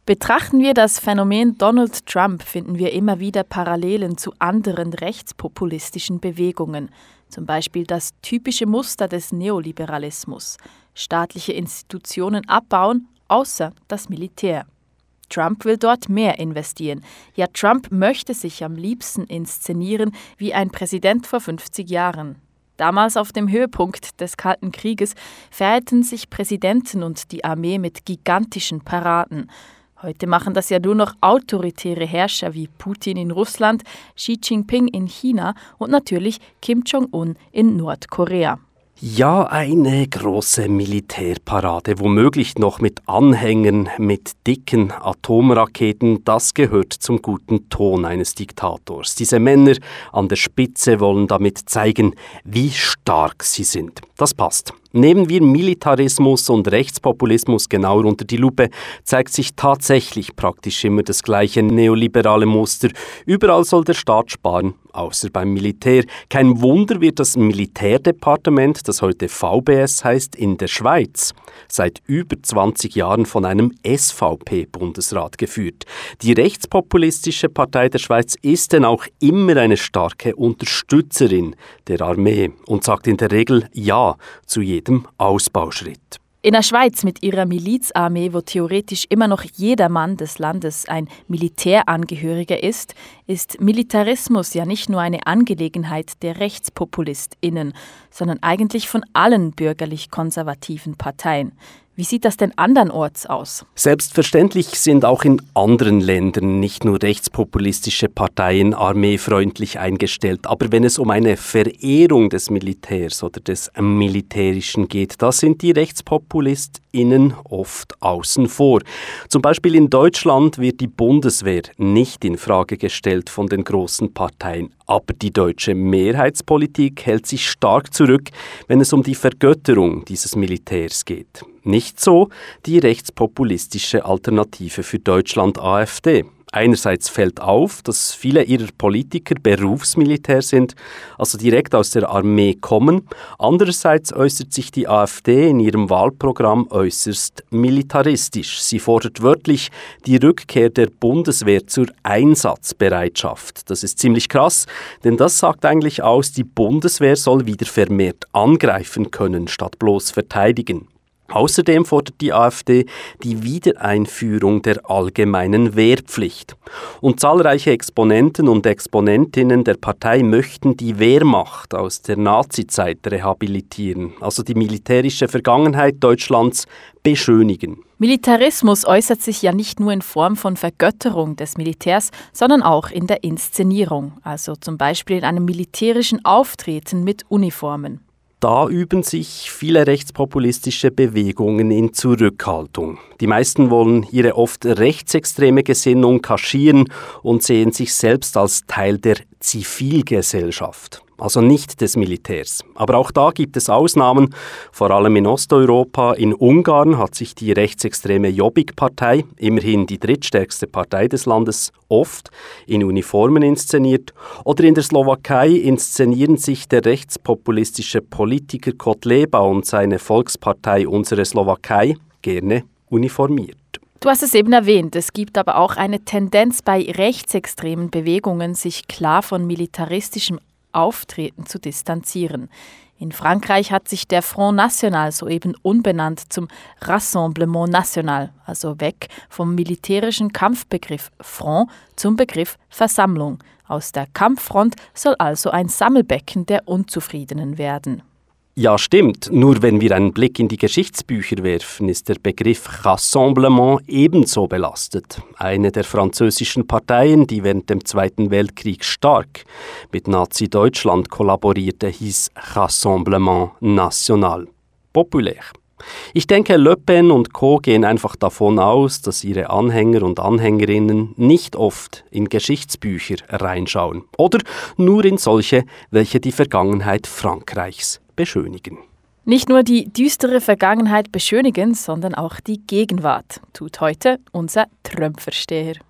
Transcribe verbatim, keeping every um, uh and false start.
Betrachten wir das Phänomen Donald Trump, finden wir immer wieder Parallelen zu anderen rechtspopulistischen Bewegungen. Zum Beispiel das typische Muster des Neoliberalismus. Staatliche Institutionen abbauen, außer das Militär. Trump will dort mehr investieren. Ja, Trump möchte sich am liebsten inszenieren wie ein Präsident vor fünfzig Jahren. Damals auf dem Höhepunkt des Kalten Krieges feierten sich Präsidenten und die Armee mit gigantischen Paraden. Heute machen das ja nur noch autoritäre Herrscher wie Putin in Russland, Xi Jinping in China und natürlich Kim Jong-un in Nordkorea. Ja, eine große Militärparade, womöglich noch mit Anhängern, mit dicken Atomraketen, das gehört zum guten Ton eines Diktators. Diese Männer an der Spitze wollen damit zeigen, wie stark sie sind. Das passt. Nehmen wir Militarismus und Rechtspopulismus genauer unter die Lupe, zeigt sich tatsächlich praktisch immer das gleiche neoliberale Muster. Überall soll der Staat sparen, außer beim Militär. Kein Wunder wird das Militärdepartement, das heute V B S heißt, in der Schweiz seit über zwanzig Jahren von einem S V P-Bundesrat geführt. Die rechtspopulistische Partei der Schweiz ist denn auch immer eine starke Unterstützerin der Armee und sagt in der Regel Ja zu jedem Ausbauschritt. In der Schweiz mit ihrer Milizarmee, wo theoretisch immer noch jeder Mann des Landes ein Militärangehöriger ist, ist Militarismus ja nicht nur eine Angelegenheit der RechtspopulistInnen, sondern eigentlich von allen bürgerlich-konservativen Parteien. Wie sieht das denn andernorts aus? Selbstverständlich sind auch in anderen Ländern nicht nur rechtspopulistische Parteien armeefreundlich eingestellt. Aber wenn es um eine Verehrung des Militärs oder des Militärischen geht, da sind die RechtspopulistInnen oft außen vor. Zum Beispiel in Deutschland wird die Bundeswehr nicht in Frage gestellt von den großen Parteien. Aber die deutsche Mehrheitspolitik hält sich stark zurück, wenn es um die Vergötterung dieses Militärs geht. Nicht so die rechtspopulistische Alternative für Deutschland AfD. Einerseits fällt auf, dass viele ihrer Politiker Berufsmilitär sind, also direkt aus der Armee kommen. Andererseits äußert sich die AfD in ihrem Wahlprogramm äußerst militaristisch. Sie fordert wörtlich die Rückkehr der Bundeswehr zur Einsatzbereitschaft. Das ist ziemlich krass, denn das sagt eigentlich aus, die Bundeswehr soll wieder vermehrt angreifen können, statt bloß verteidigen. Außerdem fordert die AfD die Wiedereinführung der allgemeinen Wehrpflicht. Und zahlreiche Exponenten und Exponentinnen der Partei möchten die Wehrmacht aus der Nazizeit rehabilitieren, also die militärische Vergangenheit Deutschlands beschönigen. Militarismus äußert sich ja nicht nur in Form von Vergötterung des Militärs, sondern auch in der Inszenierung, also zum Beispiel in einem militärischen Auftreten mit Uniformen. Da üben sich viele rechtspopulistische Bewegungen in Zurückhaltung. Die meisten wollen ihre oft rechtsextreme Gesinnung kaschieren und sehen sich selbst als Teil der Zivilgesellschaft, also nicht des Militärs. Aber auch da gibt es Ausnahmen, vor allem in Osteuropa. In Ungarn hat sich die rechtsextreme Jobbik-Partei, immerhin die drittstärkste Partei des Landes, oft in Uniformen inszeniert. Oder in der Slowakei inszenieren sich der rechtspopulistische Politiker Kotleba und seine Volkspartei Unsere Slowakei gerne uniformiert. Du hast es eben erwähnt, es gibt aber auch eine Tendenz bei rechtsextremen Bewegungen, sich klar von militaristischem Auftreten zu distanzieren. In Frankreich hat sich der Front National soeben umbenannt zum Rassemblement National, also weg vom militärischen Kampfbegriff Front zum Begriff Versammlung. Aus der Kampffront soll also ein Sammelbecken der Unzufriedenen werden. Ja, stimmt. Nur wenn wir einen Blick in die Geschichtsbücher werfen, ist der Begriff Rassemblement ebenso belastet. Eine der französischen Parteien, die während dem Zweiten Weltkrieg stark mit Nazi-Deutschland kollaborierte, hieß Rassemblement National. Populär. Ich denke, Le Pen und Co. gehen einfach davon aus, dass ihre Anhänger und Anhängerinnen nicht oft in Geschichtsbücher reinschauen. Oder nur in solche, welche die Vergangenheit Frankreichs beschönigen. Nicht nur die düstere Vergangenheit beschönigen, sondern auch die Gegenwart, tut heute unser Trump-Versteher.